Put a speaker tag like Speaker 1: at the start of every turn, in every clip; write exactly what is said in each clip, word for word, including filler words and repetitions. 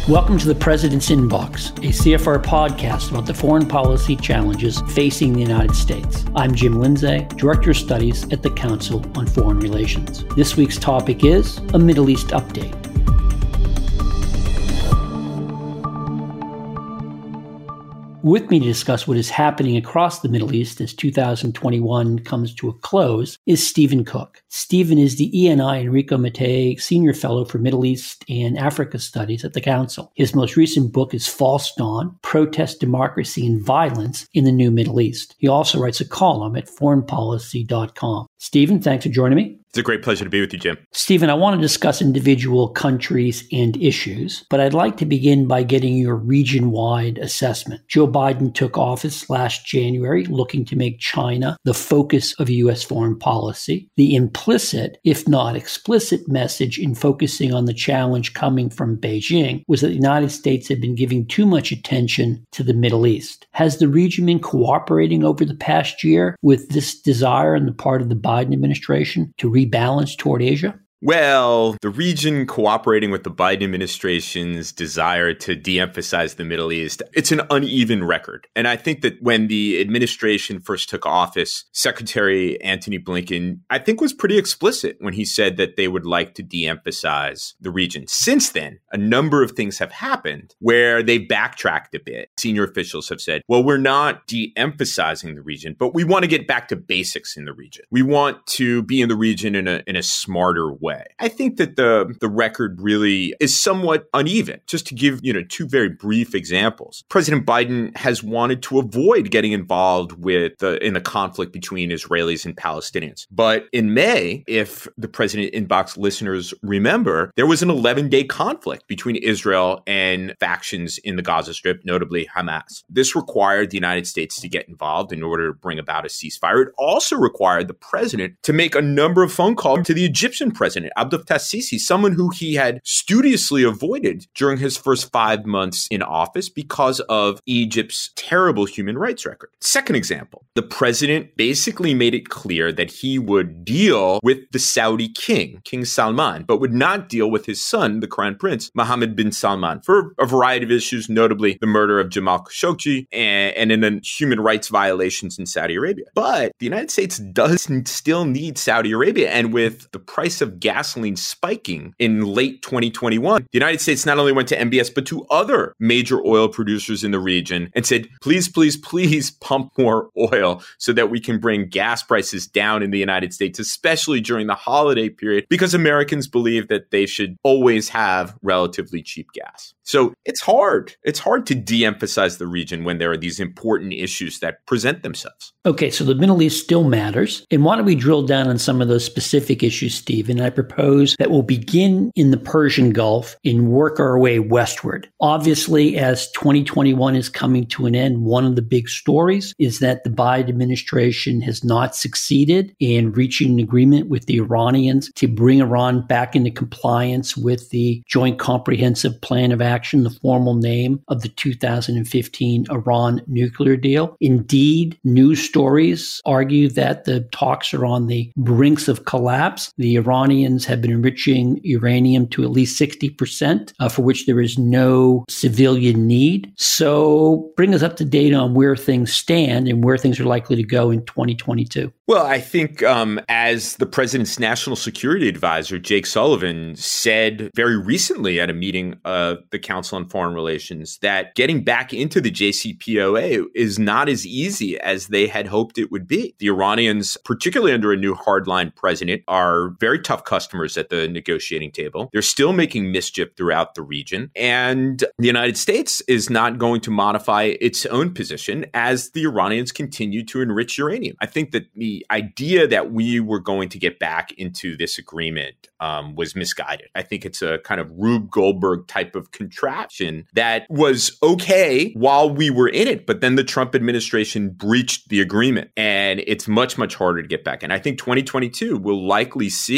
Speaker 1: Welcome to the President's Inbox, a C F R podcast about the foreign policy challenges facing the United States. I'm Jim Lindsay, Director of Studies at the Council on Foreign Relations. This week's topic is a Middle East update. With me to discuss what is happening across the Middle East as two thousand twenty-one comes to a close is Stephen Cook. Stephen is the E N I Enrico Mattei Senior Fellow for Middle East and Africa Studies at the Council. His most recent book is False Dawn: Protest, Democracy, and Violence in the New Middle East. He also writes a column at foreign policy dot com. Stephen, thanks for joining me.
Speaker 2: It's a great pleasure to be with you, Jim.
Speaker 1: Stephen, I want to discuss individual countries and issues, but I'd like to begin by getting your region-wide assessment. Joe Biden took office last January, looking to make China the focus of U S foreign policy. The implicit, if not explicit, message in focusing on the challenge coming from Beijing was that the United States had been giving too much attention to the Middle East. Has the region been cooperating over the past year with this desire on the part of the Biden administration to rebalance toward Asia?
Speaker 2: Well, the region cooperating with the Biden administration's desire to de-emphasize the Middle East, it's an uneven record. And I think that when the administration first took office, Secretary Antony Blinken, I think, was pretty explicit when he said that they would like to de-emphasize the region. Since then, a number of things have happened where they've backtracked a bit. Senior officials have said, well, we're not de-emphasizing the region, but we want to get back to basics in the region. We want to be in the region in a, in a smarter way. I think that the, the record really is somewhat uneven. Just to give, you know, two very brief examples. President Biden has wanted to avoid getting involved with the, in the conflict between Israelis and Palestinians. But in May, if the President Inbox listeners remember, there was an eleven-day conflict between Israel and factions in the Gaza Strip, notably Hamas. This required the United States to get involved in order to bring about a ceasefire. It also required the president to make a number of phone calls to the Egyptian president, Abdel Fattah Sisi, someone who he had studiously avoided during his first five months in office because of Egypt's terrible human rights record. Second example, the president basically made it clear that he would deal with the Saudi king, King Salman, but would not deal with his son, the Crown Prince, Mohammed bin Salman, for a variety of issues, notably the murder of Jamal Khashoggi and, and in the human rights violations in Saudi Arabia. But the United States does still need Saudi Arabia, and with the price of gas gasoline spiking in late twenty twenty-one, the United States not only went to M B S, but to other major oil producers in the region and said, please, please, please pump more oil so that we can bring gas prices down in the United States, especially during the holiday period, because Americans believe that they should always have relatively cheap gas. So it's hard. It's hard to de-emphasize the region when there are these important issues that present themselves.
Speaker 1: Okay, so the Middle East still matters. And why don't we drill down on some of those specific issues, Steve? And I propose that we'll begin in the Persian Gulf and work our way westward. Obviously, as twenty twenty-one is coming to an end, one of the big stories is that the Biden administration has not succeeded in reaching an agreement with the Iranians to bring Iran back into compliance with the Joint Comprehensive Plan of Action, the formal name of the two thousand fifteen Iran nuclear deal. Indeed, news stories argue that the talks are on the brinks of collapse. The Iranians have been enriching uranium to at least sixty percent, uh, for which there is no civilian need. So bring us up to date on where things stand and where things are likely to go in twenty twenty-two.
Speaker 2: Well, I think um, as the president's national security advisor, Jake Sullivan, said very recently at a meeting of the Council on Foreign Relations, that getting back into the J C P O A is not as easy as they had hoped it would be. The Iranians, particularly under a new hardline president, are very tough customers at the negotiating table. They're still making mischief throughout the region. And the United States is not going to modify its own position as the Iranians continue to enrich uranium. I think that the idea that we were going to get back into this agreement um, was misguided. I think it's a kind of Rube Goldberg type of contraption that was okay while we were in it, but then the Trump administration breached the agreement, and it's much, much harder to get back. And I think twenty twenty-two will likely see uh,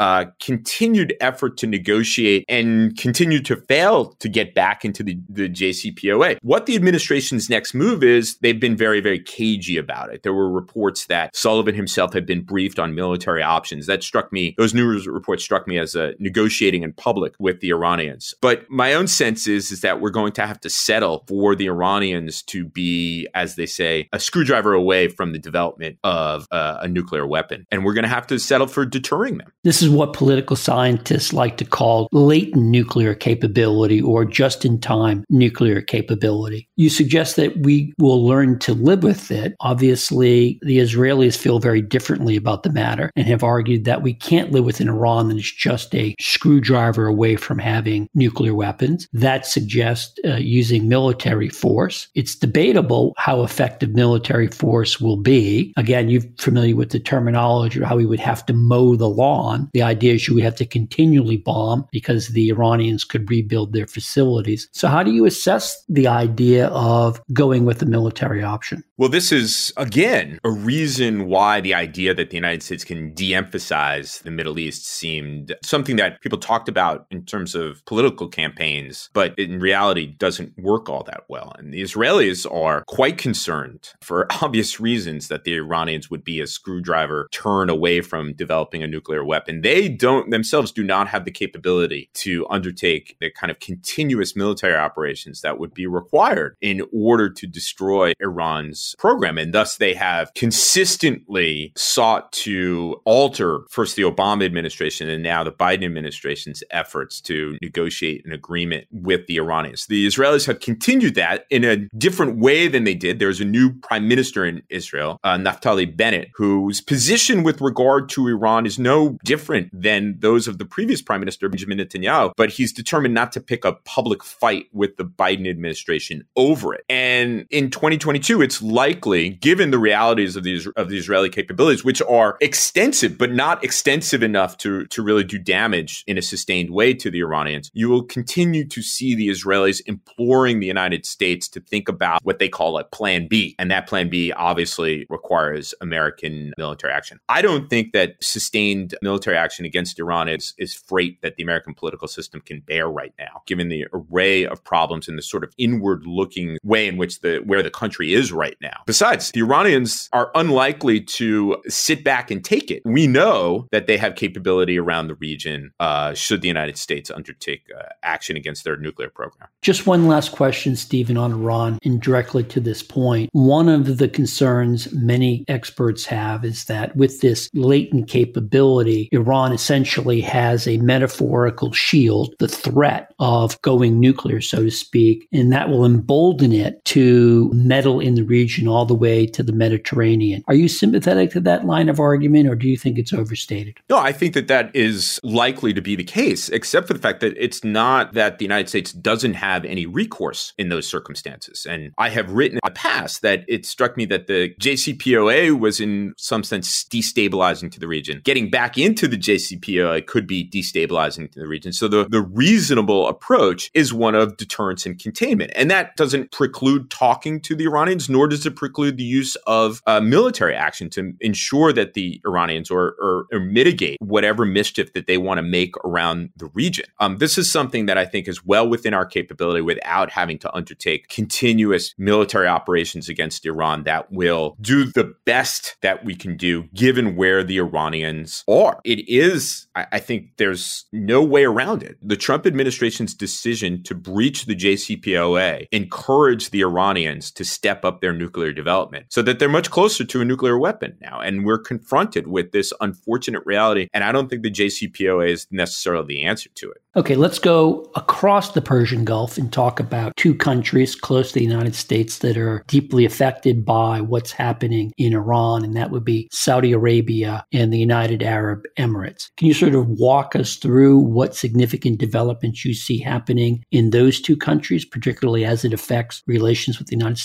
Speaker 2: uh, continued effort to negotiate and continue to fail to get back into the, the J C P O A. What the administration's next move is, they've been very, very cagey about it. There were reports that Sullivan himself had been briefed on military options. That struck me, those news reports struck me as uh, negotiating in public with the Iranians. But my own sense is, is that we're going to have to settle for the Iranians to be, as they say, a screwdriver away from the development of uh, a nuclear weapon. And we're going to have to settle for deterring them.
Speaker 1: This is what political scientists like to call latent nuclear capability or just-in-time nuclear capability. You suggest that we will learn to live with it. Obviously, the Israelis feel very differently about the matter and have argued that we can't live with an Iran that is just a screwdriver away from having nuclear weapons. That suggests uh, using military force. It's debatable how effective military force will be. Again, you're familiar with the terminology, how we would have to mow the lawn. The idea is you would have to continually bomb because the Iranians could rebuild their facilities. So how do you assess the idea of going with the military option?
Speaker 2: Well, this is, again, a reason why the idea that the United States can de-emphasize the Middle East seemed something that people talked about in terms of political campaigns, but in reality doesn't work all that well. And the Israelis are quite concerned, for obvious reasons, that the Iranians would be a screwdriver turn away from developing a nuclear weapon. They don't themselves do not have the capability to undertake the kind of continuous military operations that would be required in order to destroy Iran's program. And thus they have consistently sought to alter first the Obama administration and now the Biden administration's efforts to negotiate an agreement with the Iranians. The Israelis have continued that in a different way than they did. There's a new prime minister in Israel, uh, Naftali Bennett, whose position with regard to Iran is no different than those of the previous prime minister, Benjamin Netanyahu, but he's determined not to pick a public fight with the Biden administration over it. And in twenty twenty-two, it's likely, given the realities of the, of the Israeli capabilities, which are extensive, but not extensive enough to, to really do damage in a sustained way to the Iranians, you will continue to see the Israelis imploring the United States to think about what they call a plan B. And that plan B obviously requires American military action. I don't think that sustained military action against Iran is, is freight that the American political system can bear right now, given the array of problems and the sort of inward-looking way in which the where the country is right now. Besides, the Iranians are unlikely to sit back and take it. We know that they have capability around the region uh, should the United States undertake uh, action against their nuclear program.
Speaker 1: Just one last question, Stephen, on Iran, and directly to this point. One of the concerns many experts have is that with this latent capability, Iran essentially has a metaphorical shield, the threat of going nuclear, so to speak, and that will embolden it to meddle in the region all the way to the Mediterranean. Are you sympathetic to that line of argument, or do you think it's overstated?
Speaker 2: No, I think that that is likely to be the case, except for the fact that it's not that the United States doesn't have any recourse in those circumstances. And I have written in the past that it struck me that the J C P O A was in some sense destabilizing to the region. Getting back into the J C P O A could be destabilizing to the region. So the, the reasonable approach is one of deterrence and containment. And that doesn't preclude talking to the Iranians, nor does it preclude the use of uh, military action to ensure that the Iranians or, or, or mitigate whatever mischief that they want to make around the region. Um, this is something that I think is well within our capability without having to undertake continuous military operations against Iran that will do the best that we can do given where the Iranians are. It is, I, I think there's no way around it. The Trump administration's decision to breach the J C P O A encouraged the Iranians to step up their nuclear development so that they're much closer to a nuclear weapon now. And we're confronted with this unfortunate reality. And I don't think the J C P O A is necessarily the answer to it.
Speaker 1: Okay, let's go across the Persian Gulf and talk about two countries close to the United States that are deeply affected by what's happening in Iran, and that would be Saudi Arabia and the United Arab Emirates. Can you sort of walk us through what significant developments you see happening in those two countries, particularly as it affects relations with the United States?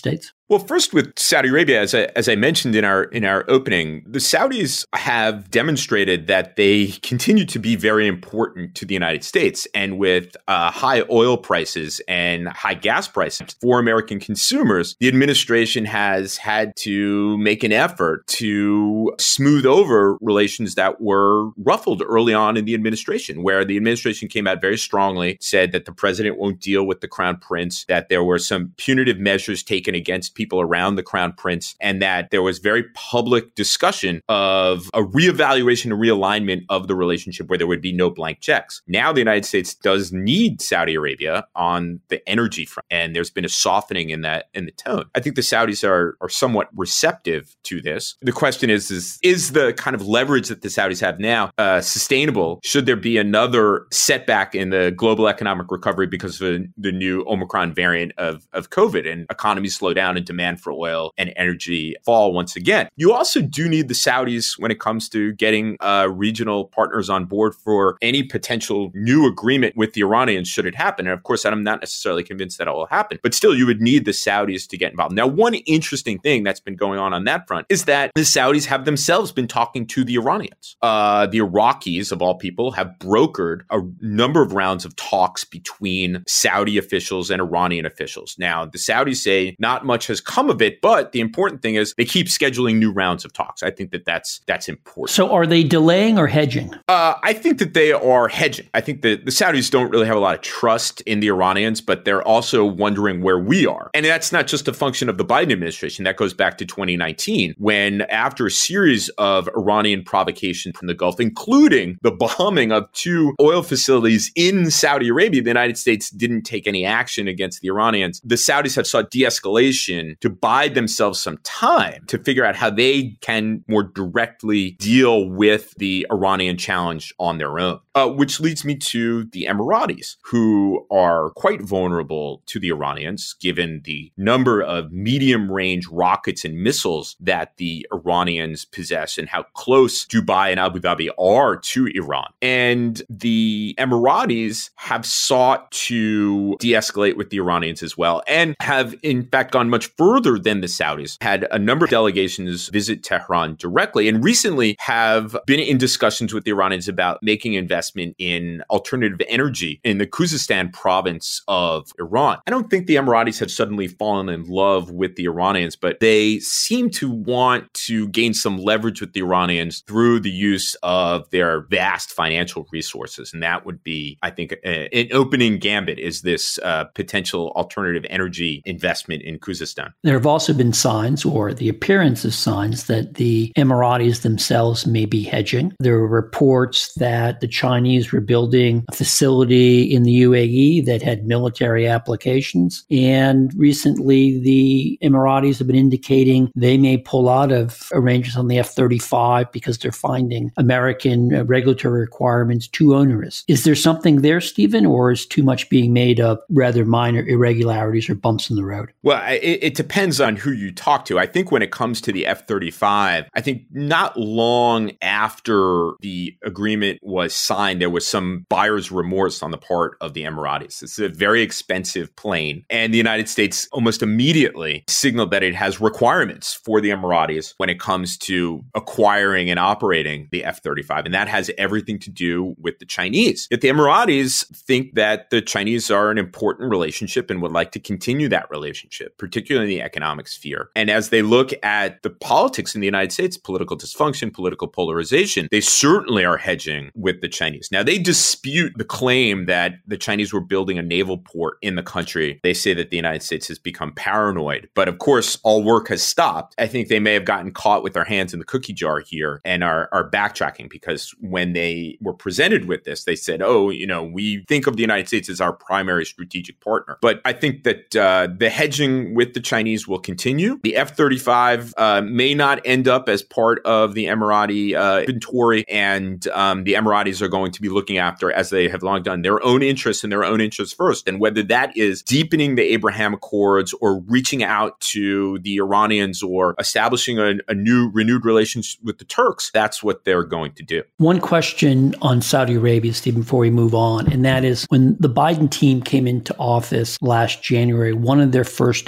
Speaker 2: Well, first with Saudi Arabia, as I, as I mentioned in our in our opening, the Saudis have demonstrated that they continue to be very important to the United States. And with uh, high oil prices and high gas prices for American consumers, the administration has had to make an effort to smooth over relations that were ruffled early on in the administration, where the administration came out very strongly, said that the president won't deal with the crown prince, that there were some punitive measures taken against people around the crown prince, and that there was very public discussion of a reevaluation and realignment of the relationship where there would be no blank checks. Now the United States does need Saudi Arabia on the energy front, and there's been a softening in that in the tone. I think the Saudis are are somewhat receptive to this. The question is, is, is the kind of leverage that the Saudis have now uh, sustainable? Should there be another setback in the global economic recovery because of the new Omicron variant of, of COVID and economies slow down and demand for oil and energy fall once again? You also do need the Saudis when it comes to getting uh, regional partners on board for any potential new agreement with the Iranians should it happen. And of course, I'm not necessarily convinced that it will happen, but still you would need the Saudis to get involved. Now, one interesting thing that's been going on on that front is that the Saudis have themselves been talking to the Iranians. Uh, the Iraqis, of all people, have brokered a number of rounds of talks between Saudi officials and Iranian officials. Now, the Saudis say not much has come of it, but the important thing is they keep scheduling new rounds of talks. I think that that's that's important.
Speaker 1: So are they delaying or hedging?
Speaker 2: Uh, I think that they are hedging. I think that the Saudis don't really have a lot of trust in the Iranians, but they're also wondering where we are. And that's not just a function of the Biden administration. That goes back to twenty nineteen, when after a series of Iranian provocations from the Gulf, including the bombing of two oil facilities in Saudi Arabia, the United States didn't take any action against the Iranians. The Saudis have sought de-escalation to buy themselves some time to figure out how they can more directly deal with the Iranian challenge on their own. Uh, which leads me to the Emiratis, who are quite vulnerable to the Iranians, given the number of medium-range rockets and missiles that the Iranians possess and how close Dubai and Abu Dhabi are to Iran. And the Emiratis have sought to de-escalate with the Iranians as well, and have in fact gone much further than the Saudis, had a number of delegations visit Tehran directly, and recently have been in discussions with the Iranians about making investments in alternative energy in the Khuzestan province of Iran. I don't think the Emiratis have suddenly fallen in love with the Iranians, but they seem to want to gain some leverage with the Iranians through the use of their vast financial resources. And that would be, I think, a, an opening gambit is this uh, potential alternative energy investment in Khuzestan.
Speaker 1: There have also been signs, or the appearance of signs, that the Emiratis themselves may be hedging. There are reports that the Chinese were building a facility in the U A E that had military applications. And recently, the Emiratis have been indicating they may pull out of arrangements on the F thirty-five because they're finding American regulatory requirements too onerous. Is there something there, Stephen, or is too much being made of rather minor irregularities or bumps in the road?
Speaker 2: Well, it, it depends on who you talk to. I think when it comes to the F thirty-five, I think not long after the agreement was signed, there was some buyer's remorse on the part of the Emiratis. It's a very expensive plane. And the United States almost immediately signaled that it has requirements for the Emiratis when it comes to acquiring and operating the F thirty-five. And that has everything to do with the Chinese. Yet the Emiratis think that the Chinese are an important relationship and would like to continue that relationship, particularly in the economic sphere. And as they look at the politics in the United States, political dysfunction, political polarization, they certainly are hedging with the Chinese. Now, they dispute the claim that the Chinese were building a naval port in the country. They say that the United States has become paranoid. But of course, all work has stopped. I think they may have gotten caught with their hands in the cookie jar here and are, are backtracking, because when they were presented with this, they said, oh, you know, we think of the United States as our primary strategic partner. But I think that uh, the hedging with the Chinese will continue. The F thirty-five uh, may not end up as part of the Emirati uh, inventory, and um, the Emiratis are going to be looking after, as they have long done, their own interests and their own interests first. And whether that is deepening the Abraham Accords or reaching out to the Iranians or establishing a, a new renewed relationship with the Turks, that's what they're going to do.
Speaker 1: One question on Saudi Arabia, Steve, before we move on, and that is when the Biden team came into office last January, one of their first acts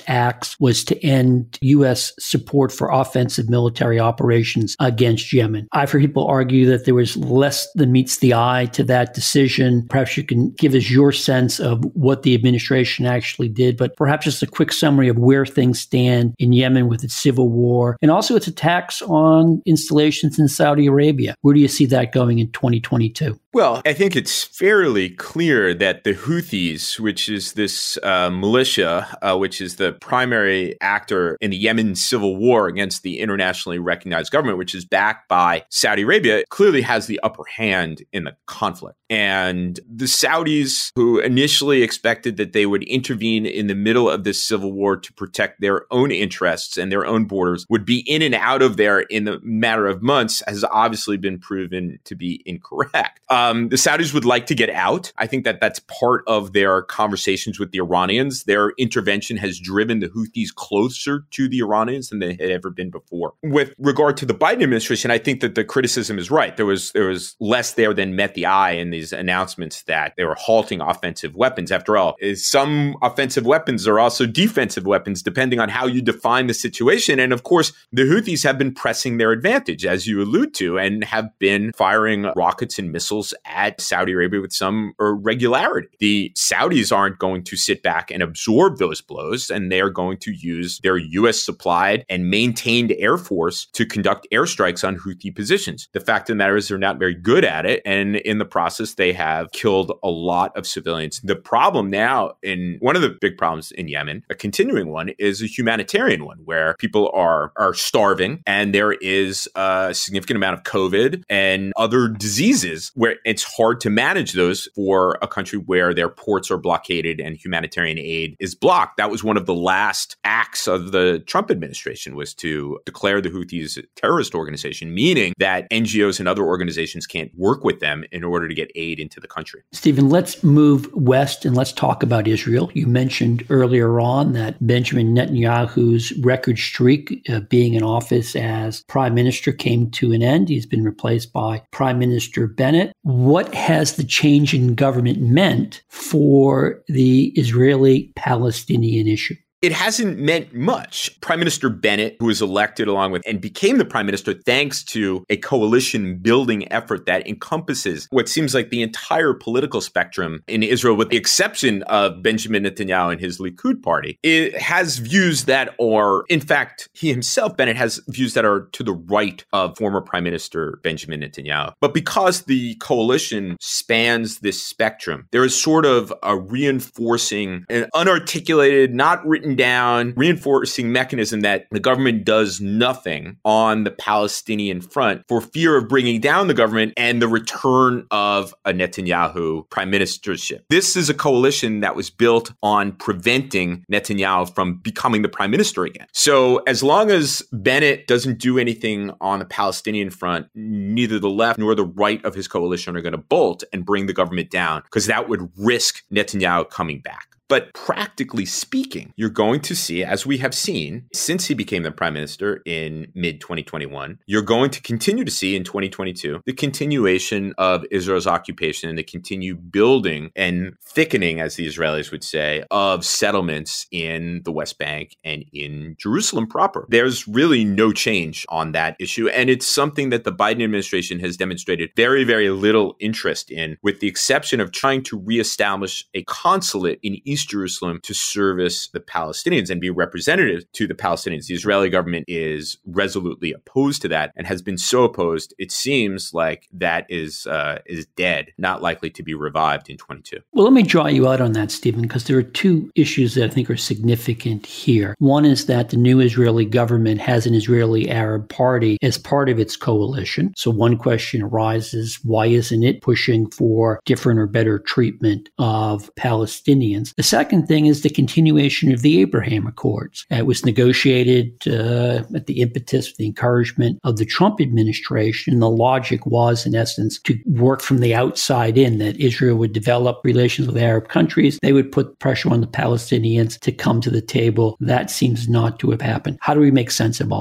Speaker 1: talks was to end U S support for offensive military operations against Yemen. I've heard people argue that there was less than meets the eye to that decision. Perhaps you can give us your sense of what the administration actually did, but perhaps just a quick summary of where things stand in Yemen with its civil war and also its attacks on installations in Saudi Arabia. Where do you see that going in twenty twenty-two?
Speaker 2: Well, I think it's fairly clear that the Houthis, which is this uh, militia, uh, which is the primary actor in the Yemen civil war against the internationally recognized government, which is backed by Saudi Arabia, clearly has the upper hand in the conflict. And the Saudis, who initially expected that they would intervene in the middle of this civil war to protect their own interests and their own borders, would be in and out of there in the matter of months, has obviously been proven to be incorrect. Um, the Saudis would like to get out. I think that that's part of their conversations with the Iranians. Their intervention has driven the Houthis closer to the Iranians than they had ever been before. With regard to the Biden administration, I think that the criticism is right. There was there was less there than met the eye in these announcements that they were halting offensive weapons. After all, some offensive weapons are also defensive weapons, depending on how you define the situation. And of course, the Houthis have been pressing their advantage, as you allude to, and have been firing rockets and missiles at Saudi Arabia with some regularity. The Saudis aren't going to sit back and absorb those blows, and they're going to use their U S supplied and maintained air force to conduct airstrikes on Houthi positions. The fact of the matter is they're not very good at it, and in the process, they have killed a lot of civilians. The problem now, in one of the big problems in Yemen, a continuing one, is a humanitarian one, where people are are starving, and there is a significant amount of COVID and other diseases where it's hard to manage those for a country where their ports are blockaded and humanitarian aid is blocked. That was one of the last acts of the Trump administration, was to declare the Houthis a terrorist organization, meaning that N G Os and other organizations can't work with them in order to get aid into the country.
Speaker 1: Stephen, let's move west and let's talk about Israel. You mentioned earlier on that Benjamin Netanyahu's record streak of being in office as prime minister came to an end. He's been replaced by Prime Minister Bennett. What has the change in government meant for the Israeli-Palestinian issue?
Speaker 2: It hasn't meant much. Prime Minister Bennett, who was elected along with and became the prime minister thanks to a coalition building effort that encompasses what seems like the entire political spectrum in Israel, with the exception of Benjamin Netanyahu and his Likud party, it has views that are, in fact, he himself, Bennett, has views that are to the right of former Prime Minister Benjamin Netanyahu. But because the coalition spans this spectrum, there is sort of a reinforcing, an unarticulated, not written down, reinforcing mechanism that the government does nothing on the Palestinian front for fear of bringing down the government and the return of a Netanyahu prime ministership. This is a coalition that was built on preventing Netanyahu from becoming the prime minister again. So as long as Bennett doesn't do anything on the Palestinian front, neither the left nor the right of his coalition are going to bolt and bring the government down, because that would risk Netanyahu coming back. But practically speaking, you're going to see, as we have seen since he became the prime minister in mid twenty twenty-one, you're going to continue to see in twenty twenty-two the continuation of Israel's occupation and the continued building and thickening, as the Israelis would say, of settlements in the West Bank and in Jerusalem proper. There's really no change on that issue. And it's something that the Biden administration has demonstrated very, very little interest in, with the exception of trying to reestablish a consulate in East East Jerusalem to service the Palestinians and be representative to the Palestinians. The Israeli government is resolutely opposed to that and has been so opposed, it seems like that is uh, is dead, not likely to be revived in twenty-two.
Speaker 1: Well, let me draw you out on that, Stephen, because there are two issues that I think are significant here. One is that the new Israeli government has an Israeli Arab Party as part of its coalition. So one question arises, why isn't it pushing for different or better treatment of Palestinians? The second thing is the continuation of the Abraham Accords. It was negotiated uh, at the impetus, the encouragement of the Trump administration. The logic was, in essence, to work from the outside in, that Israel would develop relations with Arab countries. They would put pressure on the Palestinians to come to the table. That seems not to have happened. How do we make sense of all of that?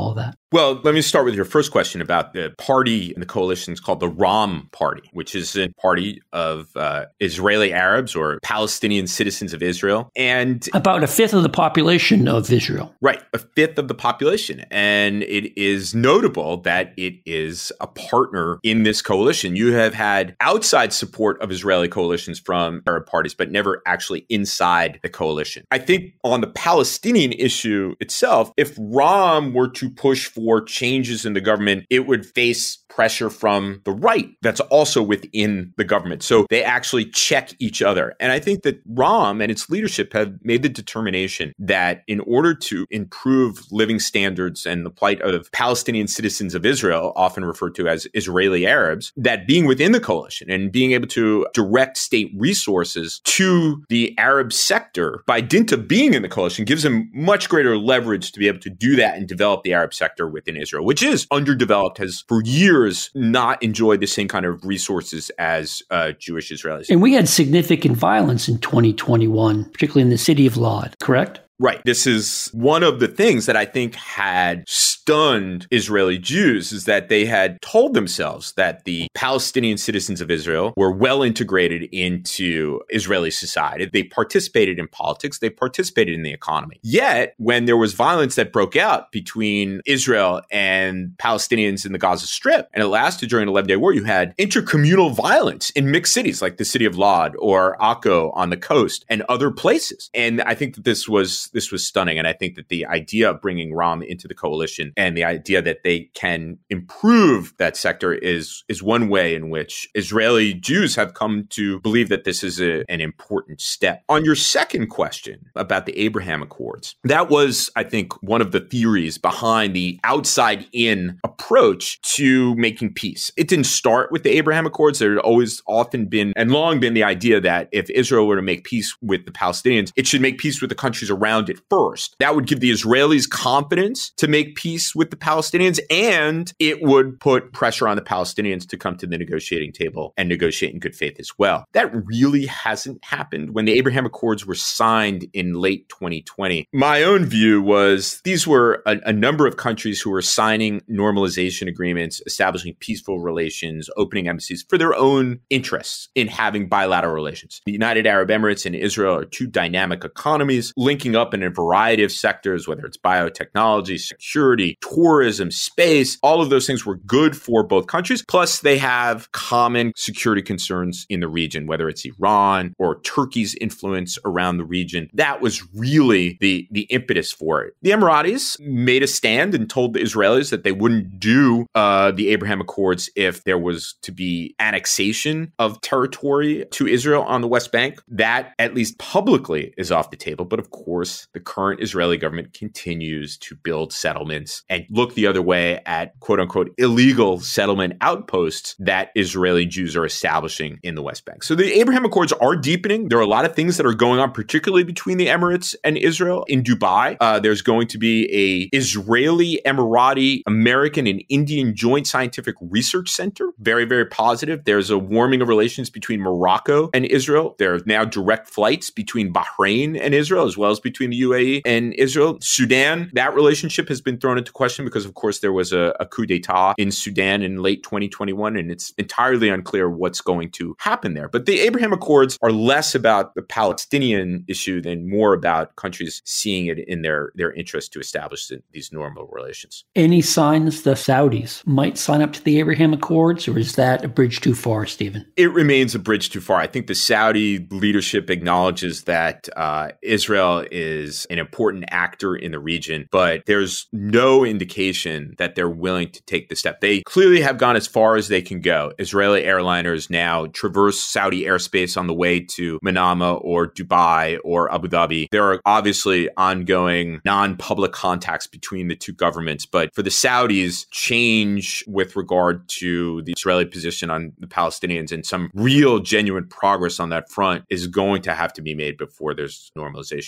Speaker 2: Well, let me start with your first question about the party in the coalition. It's called the Ra'am Party, which is a party of uh, Israeli Arabs or Palestinian citizens of Israel. And
Speaker 1: about a fifth of the population of Israel.
Speaker 2: Right, a fifth of the population. And it is notable that it is a partner in this coalition. You have had outside support of Israeli coalitions from Arab parties, but never actually inside the coalition. I think on the Palestinian issue itself, if Ra'am were to push for changes in the government, it would face pressure from the right that's also within the government. So they actually check each other. And I think that Ra'am and its leadership have made the determination that in order to improve living standards and the plight of Palestinian citizens of Israel, often referred to as Israeli Arabs, that being within the coalition and being able to direct state resources to the Arab sector by dint of being in the coalition gives them much greater leverage to be able to do that and develop the Arab sector within Israel, which is underdeveloped, has for years not enjoyed the same kind of resources as uh, Jewish Israelis.
Speaker 1: And we had significant violence in twenty twenty-one, particularly in the city of Lod, correct?
Speaker 2: Right. This is one of the things that I think had stunned Israeli Jews is that they had told themselves that the Palestinian citizens of Israel were well integrated into Israeli society. They participated in politics. They participated in the economy. Yet, when there was violence that broke out between Israel and Palestinians in the Gaza Strip, and it lasted during the eleven-day war, you had intercommunal violence in mixed cities like the city of Lod or Akko on the coast and other places. And I think that this was This was stunning. And I think that the idea of bringing Ra'am into the coalition and the idea that they can improve that sector is, is one way in which Israeli Jews have come to believe that this is a, an important step. On your second question about the Abraham Accords, that was, I think, one of the theories behind the outside-in approach to making peace. It didn't start with the Abraham Accords. There had always often been and long been the idea that if Israel were to make peace with the Palestinians, it should make peace with the countries around it first. That would give the Israelis confidence to make peace with the Palestinians, and it would put pressure on the Palestinians to come to the negotiating table and negotiate in good faith as well. That really hasn't happened. When the Abraham Accords were signed in late twenty twenty, my own view was these were a, a number of countries who were signing normalization agreements, establishing peaceful relations, opening embassies for their own interests in having bilateral relations. The United Arab Emirates and Israel are two dynamic economies linking up in a variety of sectors, whether it's biotechnology, security, tourism, space. All of those things were good for both countries. Plus, they have common security concerns in the region, whether it's Iran or Turkey's influence around the region. That was really the, the impetus for it. The Emiratis made a stand and told the Israelis that they wouldn't do uh, the Abraham Accords if there was to be annexation of territory to Israel on the West Bank. That, at least publicly, is off the table. But of course, the current Israeli government continues to build settlements and look the other way at quote unquote illegal settlement outposts that Israeli Jews are establishing in the West Bank. So the Abraham Accords are deepening. There are a lot of things that are going on, particularly between the Emirates and Israel. In Dubai, uh, there's going to be a Israeli, Emirati, American, and Indian Joint Scientific Research Center. Very, very positive. There's a warming of relations between Morocco and Israel. There are now direct flights between Bahrain and Israel, as well as between the U A E and Israel. Sudan, that relationship has been thrown into question because, of course, there was a, a coup d'etat in Sudan in late twenty twenty-one, and it's entirely unclear what's going to happen there. But the Abraham Accords are less about the Palestinian issue than more about countries seeing it in their, their interest to establish these normal relations.
Speaker 1: Any signs the Saudis might sign up to the Abraham Accords, or is that a bridge too far, Stephen?
Speaker 2: It remains a bridge too far. I think the Saudi leadership acknowledges that uh, Israel is an important actor in the region, but there's no indication that they're willing to take the step. They clearly have gone as far as they can go. Israeli airliners now traverse Saudi airspace on the way to Manama or Dubai or Abu Dhabi. There are obviously ongoing non-public contacts between the two governments, but for the Saudis, change with regard to the Israeli position on the Palestinians and some real genuine progress on that front is going to have to be made before there's normalization between those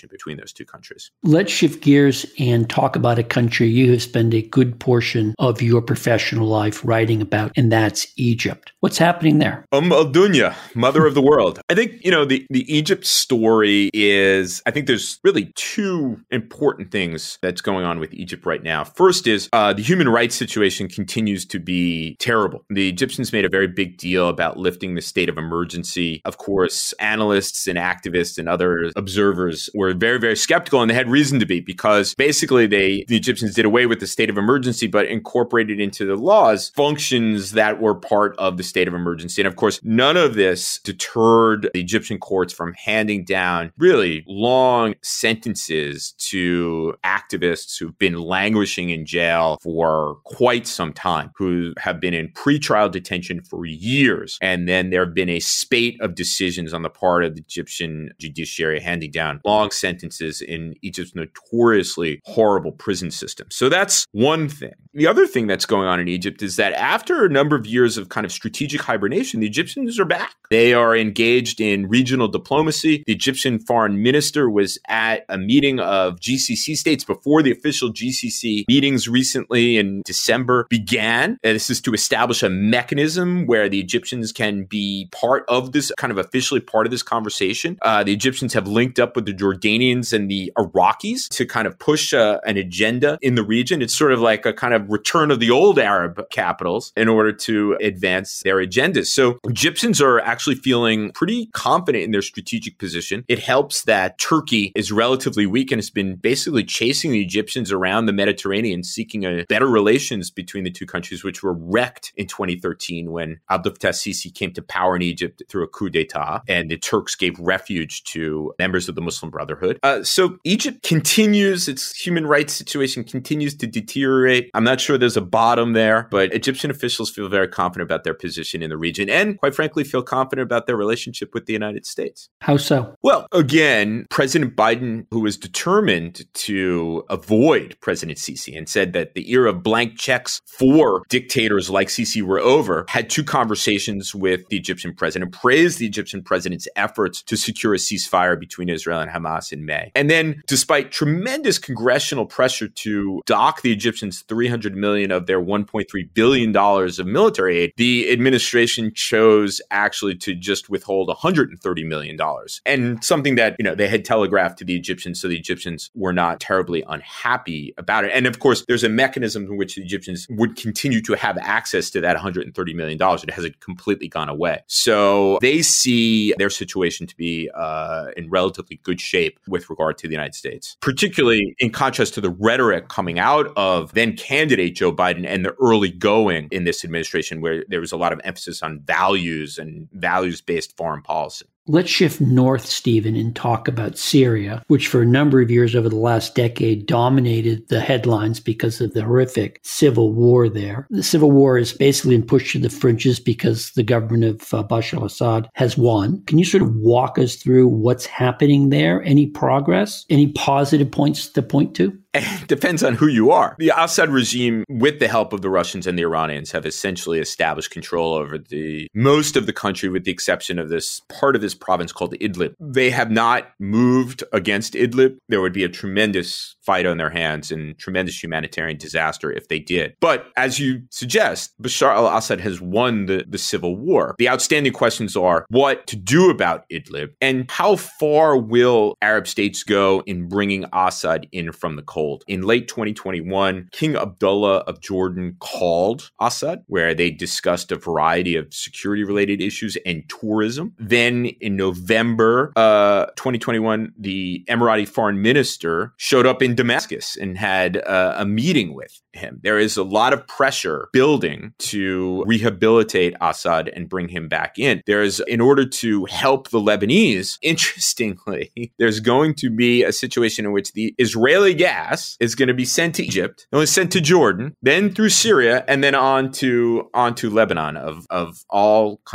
Speaker 2: those two countries.
Speaker 1: Let's shift gears and talk about a country you have spent a good portion of your professional life writing about, and that's Egypt. What's happening there?
Speaker 2: Um, Al-Dunya, mother of the world. I think, you know, the, the Egypt story is, I think there's really two important things that's going on with Egypt right now. First is uh, the human rights situation continues to be terrible. The Egyptians made a very big deal about lifting the state of emergency. Of course, analysts and activists and other observers were very, very skeptical, and they had reason to be, because basically they the Egyptians did away with the state of emergency, but incorporated into the laws functions that were part of the state of emergency. And of course, none of this deterred the Egyptian courts from handing down really long sentences to activists who've been languishing in jail for quite some time, who have been in pretrial detention for years. And then there have been a spate of decisions on the part of the Egyptian judiciary handing down long sentences in Egypt's notoriously horrible prison system. So that's one thing. The other thing that's going on in Egypt is that after a number of years of kind of strategic hibernation, the Egyptians are back. They are engaged in regional diplomacy. The Egyptian foreign minister was at a meeting of G C C states before the official G C C meetings recently in December began. And this is to establish a mechanism where the Egyptians can be part of this, kind of officially part of this conversation. Uh, the Egyptians have linked up with the Jordanians and the Iraqis to kind of push uh, an agenda in the region. It's sort of like a kind of return of the old Arab capitals in order to advance their agendas. So Egyptians are actually feeling pretty confident in their strategic position. It helps that Turkey is relatively weak and has been basically chasing the Egyptians around the Mediterranean, seeking a better relations between the two countries, which were wrecked in twenty thirteen when Abdel Fattah Sisi came to power in Egypt through a coup d'etat, and the Turks gave refuge to members of the Muslim Brotherhood. Uh, so Egypt continues, its human rights situation continues to deteriorate. I'm not sure there's a bottom there, but Egyptian officials feel very confident about their position in the region and, quite frankly, feel confident about their relationship with the United States.
Speaker 1: How so?
Speaker 2: Well, again, President Biden, who was determined to avoid President Sisi and said that the era of blank checks for dictators like Sisi were over, had two conversations with the Egyptian president, praised the Egyptian president's efforts to secure a ceasefire between Israel and Hamas in May. And then, despite tremendous congressional pressure to dock the Egyptians three hundred million dollars of their one point three billion dollars of military aid, the administration chose actually to just withhold one hundred thirty million dollars. And something that, you know, they had telegraphed to the Egyptians, so the Egyptians were not terribly unhappy about it. And of course, there's a mechanism in which the Egyptians would continue to have access to that one hundred thirty million dollars. It hasn't completely gone away. So they see their situation to be uh, in relatively good shape with regard to the United States, particularly in contrast to the rhetoric coming out of then candidate Joe Biden and the early going in this administration, where there was a lot of emphasis on values and values-based foreign policy.
Speaker 1: Let's shift north, Stephen, and talk about Syria, which for a number of years over the last decade dominated the headlines because of the horrific civil war there. The civil war has basically been pushed to the fringes because the government of uh, Bashar al-Assad has won. Can you sort of walk us through what's happening there? Any progress? Any positive points to point to?
Speaker 2: It depends on who you are. The Assad regime, with the help of the Russians and the Iranians, have essentially established control over the most of the country, with the exception of this part of this province called Idlib. They have not moved against Idlib. There would be a tremendous fight on their hands and tremendous humanitarian disaster if they did. But as you suggest, Bashar al-Assad has won the, the civil war. The outstanding questions are what to do about Idlib and how far will Arab states go in bringing Assad in from the cold. In late twenty twenty-one, King Abdullah of Jordan called Assad, where they discussed a variety of security-related issues and tourism. Then in November uh, twenty twenty-one, the Emirati foreign minister showed up in Damascus and had uh, a meeting with him. There is a lot of pressure building to rehabilitate Assad and bring him back in. There's, in order to help the Lebanese, interestingly, there's going to be a situation in which the Israeli gas is going to be sent to Egypt, it was sent to Jordan, then through Syria, and then on to, on to Lebanon of, of all kind of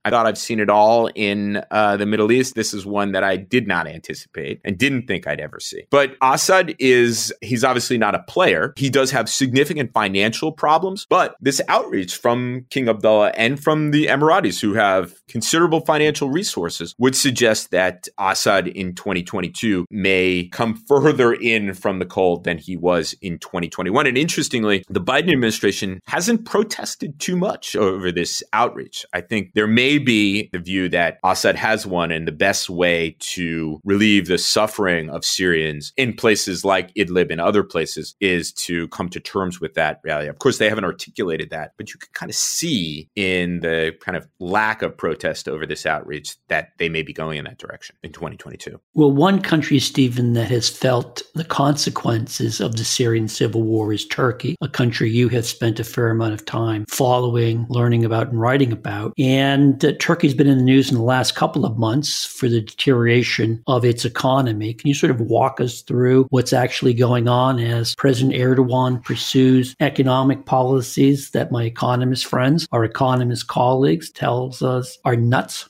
Speaker 2: I thought I've seen it all in uh, the Middle East. This is one that I did not anticipate and didn't think I'd ever see. But Assad is, he's obviously not a player. He does have significant financial problems, but this outreach from King Abdullah and from the Emiratis, who have considerable financial resources, would suggest that Assad in twenty twenty-two may come further in from the cold than he was in twenty twenty-one. And interestingly, the Biden administration hasn't protested too much over this outreach. I think there may be the view that Assad has won, and the best way to relieve the suffering of Syrians in places like Idlib and other places is to come to terms with that reality. Of course, they haven't articulated that, but you can kind of see in the kind of lack of protest over this outreach that they may be going in that direction in twenty twenty-two.
Speaker 1: Well, one country, Stephen, that has felt the consequences of the Syrian civil war is Turkey, a country you have spent a fair amount of time following, learning about, and writing about. And uh, Turkey's been in the news in the last couple of months for the deterioration of its economy. Can you sort of walk us through what's actually going on as President Erdogan pursues economic policies that my economist friends, our economist colleagues, tells us are nuts?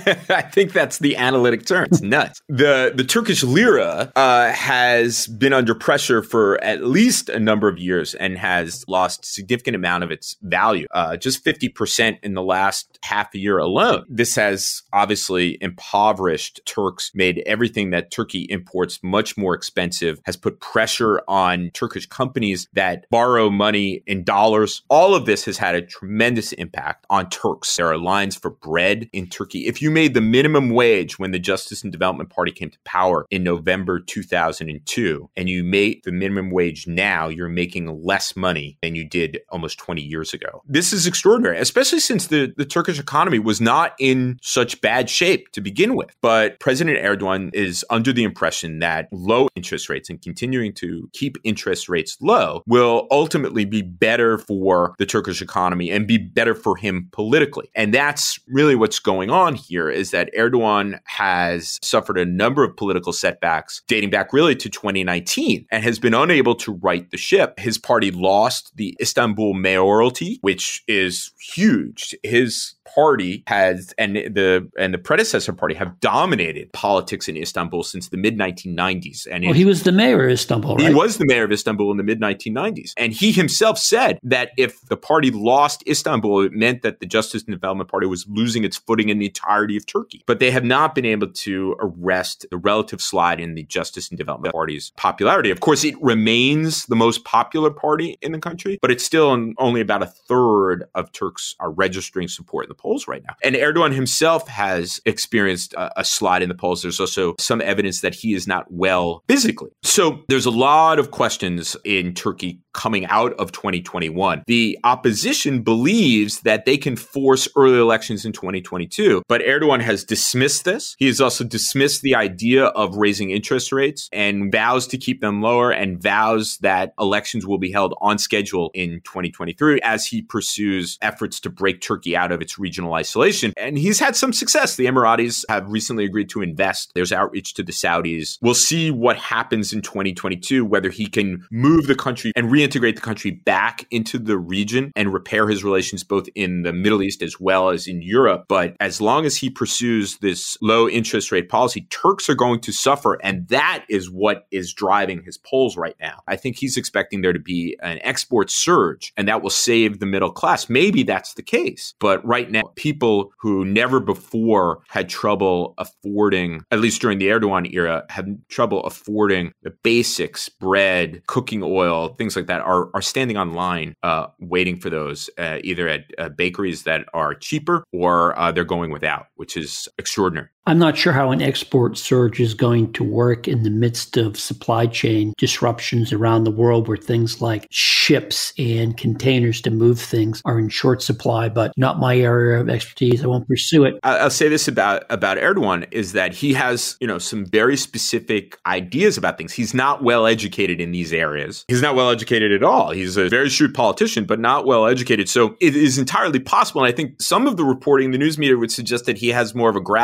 Speaker 2: I think that's the analytic term. It's nuts. The the Turkish lira uh, has been under pressure for at least a number of years and has lost a significant amount of its value, uh, just fifty percent in the last half a year alone. This has obviously impoverished Turks, made everything that Turkey imports much more expensive, has put pressure on Turkish companies that borrow money in dollars. All of this has had a tremendous impact on Turks. There are lines for bread in Turkey. If you made the minimum wage when the Justice and Development Party came to power in November two thousand two, and you made the minimum wage now, you're making less money than you did almost twenty years ago. This is extraordinary, especially since the, the Turkish economy was not in such bad shape to begin with. But President Erdogan is under the impression that low interest rates and continuing to keep interest rates low will ultimately be better for the Turkish economy and be better for him politically. And that's really what's going on here, is that Erdogan has suffered a number of political setbacks dating back really to twenty nineteen and has been unable to right the ship. His party lost the Istanbul mayoralty, which is huge. His party has, and the and the predecessor party have dominated politics in Istanbul since the mid nineteen nineties. And
Speaker 1: well, he was the mayor of Istanbul, right?
Speaker 2: He was the mayor of Istanbul in the mid nineteen nineties. And he himself said that if the party lost Istanbul, it meant that the Justice and Development Party was losing its footing in the entirety of Turkey. But they have not been able to arrest the relative slide in the Justice and Development Party's popularity. Of course, it remains the most popular party in the country, but it's still only about a third of Turks are registering support in the polls right now. And Erdogan himself has experienced a, a slide in the polls. There's also some evidence that he is not well physically. So there's a lot of questions in Turkey coming out of twenty twenty-one. The opposition believes that they can force early elections in twenty twenty-two, but Erdogan has dismissed this. He has also dismissed the idea of raising interest rates and vows to keep them lower, and vows that elections will be held on schedule in twenty twenty-three as he pursues efforts to break Turkey out of its regional isolation. And he's had some success. The Emiratis have recently agreed to invest. There's outreach to the Saudis. We'll see what happens in twenty twenty-two, whether he can move the country and reintegrate the country back into the region and repair his relations both in the Middle East as well as in Europe. But as long as he pursues this low interest rate policy, Turks are going to suffer. And that is what is driving his polls right now. I think he's expecting there to be an export surge, and that will save the middle class. Maybe that's the case. But right now, people who never before had trouble affording, at least during the Erdogan era, had trouble affording the basics, bread, cooking oil, things like that, are, are standing online uh, waiting for those, uh, either at uh, bakeries that are cheaper or uh, they're going without, which is extraordinary.
Speaker 1: I'm not sure how an export surge is going to work in the midst of supply chain disruptions around the world where things like ships and containers to move things are in short supply, but not my area of expertise. I won't pursue it.
Speaker 2: I'll say this about, about Erdogan is that he has, you know, some very specific ideas about things. He's not well educated in these areas. He's not well educated at all. He's a very shrewd politician, but not well educated. So it is entirely possible. And I think some of the reporting in the news media would suggest that he has more of a grasp and more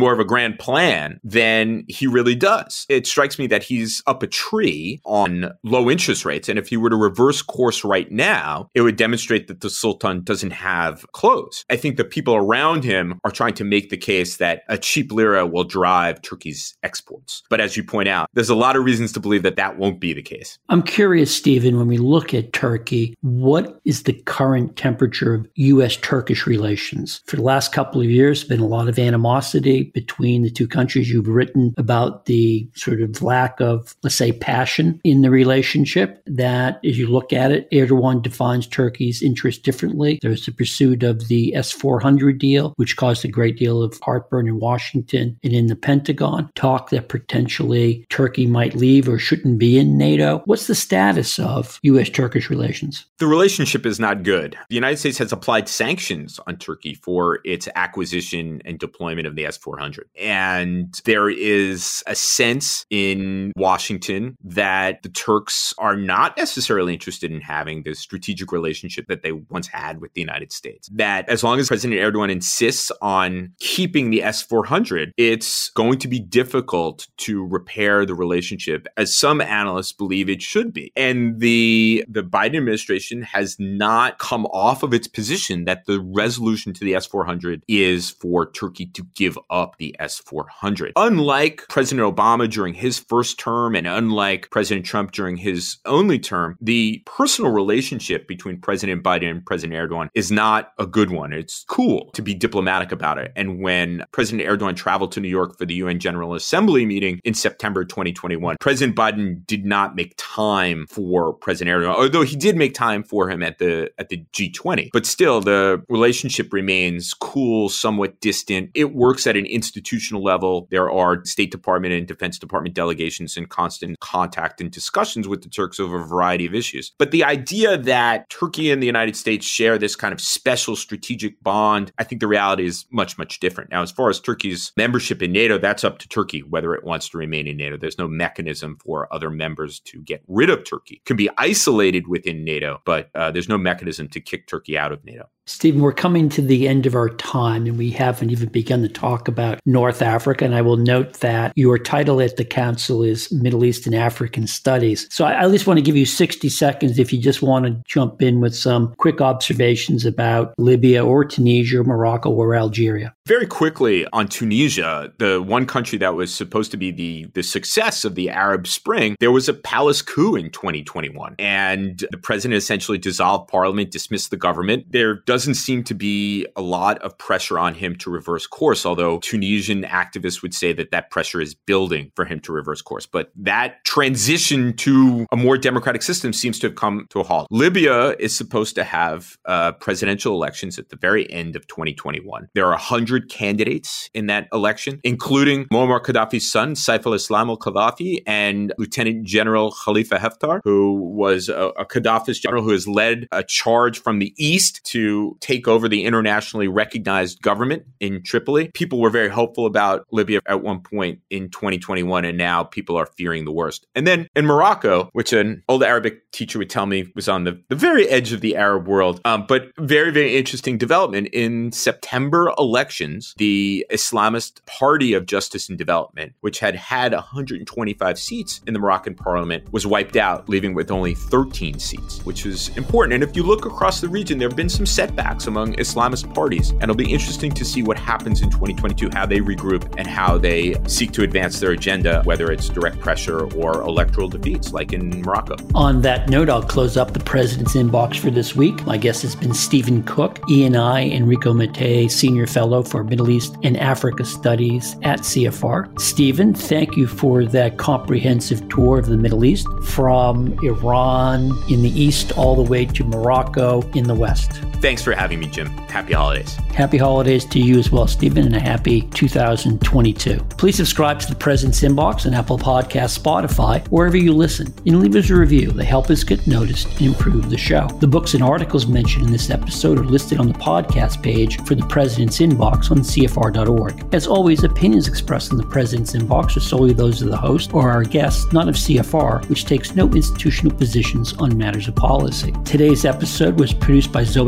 Speaker 2: more of a grand plan than he really does. It strikes me that he's up a tree on low interest rates. And if he were to reverse course right now, it would demonstrate that the Sultan doesn't have clothes. I think the people around him are trying to make the case that a cheap lira will drive Turkey's exports. But as you point out, there's a lot of reasons to believe that that won't be the case.
Speaker 1: I'm curious, Stephen, when we look at Turkey, what is the current temperature of U S Turkish relations? For the last couple of years, there's been a lot of animosity between the two countries. You've written about the sort of lack of, let's say, passion in the relationship, that as you look at it, Erdogan defines Turkey's interest differently. There's the pursuit of the S four hundred deal, which caused a great deal of heartburn in Washington and in the Pentagon. Talk that potentially Turkey might leave or shouldn't be in NATO. What's the status of U S Turkish relations?
Speaker 2: The relationship is not good. The United States has applied sanctions on Turkey for its acquisition and deployment of the S four hundred. And there is a sense in Washington that the Turks are not necessarily interested in having the strategic relationship that they once had with the United States. That as long as President Erdogan insists on keeping the S four hundred, it's going to be difficult to repair the relationship, as some analysts believe it should be. And the, the Biden administration has not come off of its position that the resolution to the S four hundred is for Turkey to give up the S four hundred. Unlike President Obama during his first term, and unlike President Trump during his only term, the personal relationship between President Biden and President Erdogan is not a good one. It's cool to be diplomatic about it. And when President Erdogan traveled to New York for the U N General Assembly meeting in September twenty twenty-one, President Biden did not make time for President Erdogan, although he did make time for him at the at the G twenty. But still, the relationship remains cool, somewhat distant. It works at an institutional level. There are State Department and Defense Department delegations in constant contact and discussions with the Turks over a variety of issues. But the idea that Turkey and the United States share this kind of special strategic bond, I think the reality is much, much different. Now, as far as Turkey's membership in NATO, that's up to Turkey, whether it wants to remain in NATO. There's no mechanism for other members to get rid of Turkey. It can be isolated within NATO, but uh, there's no mechanism to kick Turkey out of NATO.
Speaker 1: Stephen, we're coming to the end of our time, and we haven't even begun to talk about North Africa. And I will note that your title at the Council is Middle East and African Studies. So I at least want to give you sixty seconds if you just want to jump in with some quick observations about Libya or Tunisia, or Morocco, or Algeria.
Speaker 2: Very quickly on Tunisia, the one country that was supposed to be the, the success of the Arab Spring, there was a palace coup in twenty twenty-one. And the president essentially dissolved parliament, dismissed the government. There doesn't seem to be a lot of pressure on him to reverse course, although Tunisian activists would say that that pressure is building for him to reverse course. But that transition to a more democratic system seems to have come to a halt. Libya is supposed to have uh, presidential elections at the very end of twenty twenty-one. There are one hundred candidates in that election, including Muammar Gaddafi's son, Saif al-Islam al-Gaddafi, and Lieutenant General Khalifa Haftar, who was a, a Gaddafi's general who has led a charge from the east to take over the internationally recognized government in Tripoli. People were very hopeful about Libya at one point in twenty twenty-one, and now people are fearing the worst. And then in Morocco, which an old Arabic teacher would tell me was on the, the very edge of the Arab world, um, but very, very interesting development. In September elections, the Islamist Party of Justice and Development, which had had one hundred twenty-five seats in the Moroccan parliament, was wiped out, leaving with only thirteen seats, which is important. And if you look across the region, there have been some setbacks among Islamist parties, and it'll be interesting to see what happens in twenty twenty-two, how they regroup and how they seek to advance their agenda, whether it's direct pressure or electoral defeats like in Morocco.
Speaker 1: On that note, I'll close up the President's Inbox for this week. My guest has been Stephen Cook, E and I Enrico Mattei, Senior Fellow for Middle East and Africa Studies at C F R. Stephen, thank you for that comprehensive tour of the Middle East, from Iran in the east all the way to Morocco in the west.
Speaker 2: Thanks for having me, Jim. Happy holidays.
Speaker 1: Happy holidays to you as well, Stephen, and a happy two thousand twenty-two. Please subscribe to the President's Inbox on Apple Podcasts, Spotify, wherever you listen, and leave us a review. They help us get noticed and improve the show. The books and articles mentioned in this episode are listed on the podcast page for the President's Inbox on C F R dot org. As always, opinions expressed in the President's Inbox are solely those of the host or our guests, not of C F R, which takes no institutional positions on matters of policy. Today's episode was produced by Zoe Collins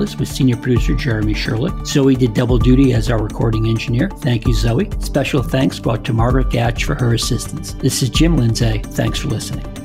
Speaker 1: Minneapolis with senior producer Jeremy Sherlick. Zoe did double duty as our recording engineer. Thank you, Zoe. Special thanks go out to Margaret Gatch for her assistance. This is Jim Lindsay. Thanks for listening.